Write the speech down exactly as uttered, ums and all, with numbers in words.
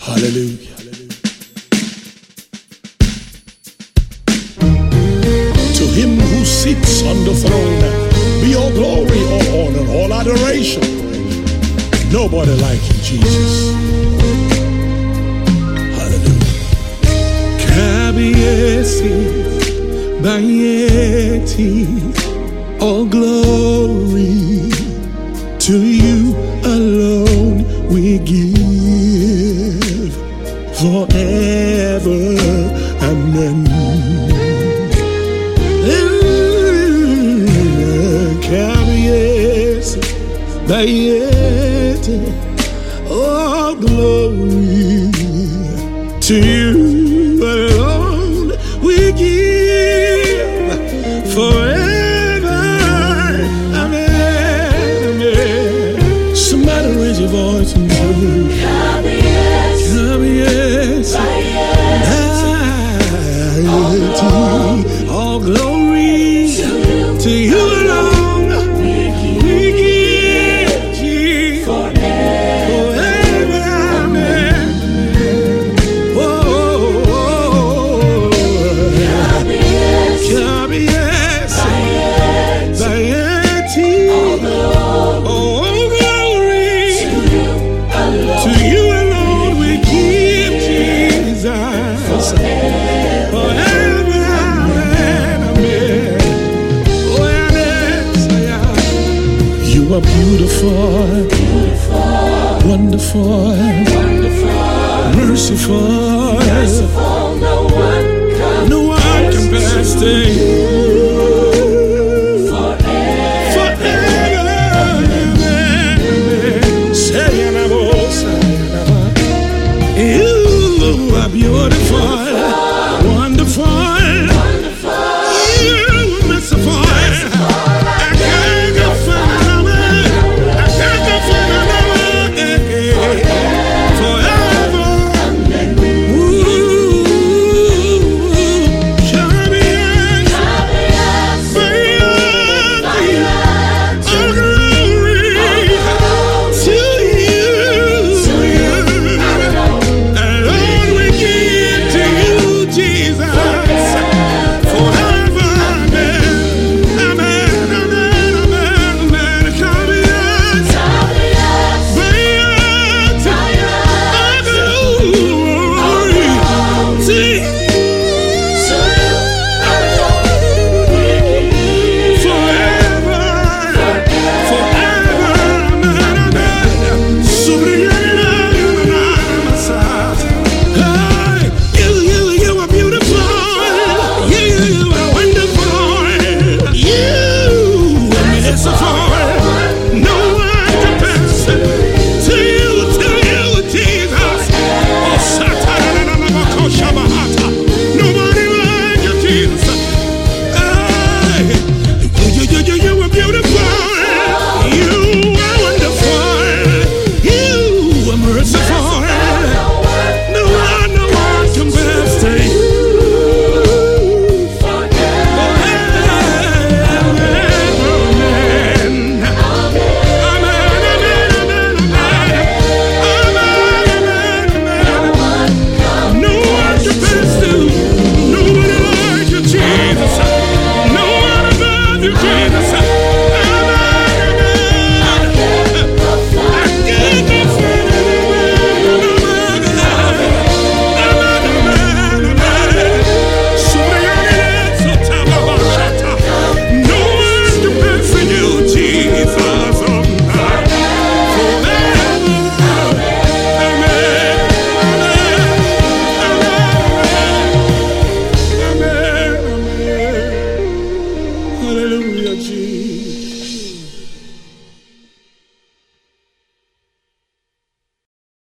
Hallelujah. To him who sits on the throne be all glory, all honor, all adoration. Nobody like you, Jesus. Hallelujah. Kabiesi, Bayeti, all glory to you alone we give forever. Amen. Kabiesi, Bayeti, all glory to you alone we give forever. Amen. Amen. Somebody raise your voice and say, Kabiesi, Bayeti, all glory to you alone. You are beautiful, beautiful, wonderful, wonderful, merciful, merciful. No one can, no one compares to you. Forever, forever. Say you are beautiful, wonderful, wonderful. You are merciful. Hallelujah, Jesus.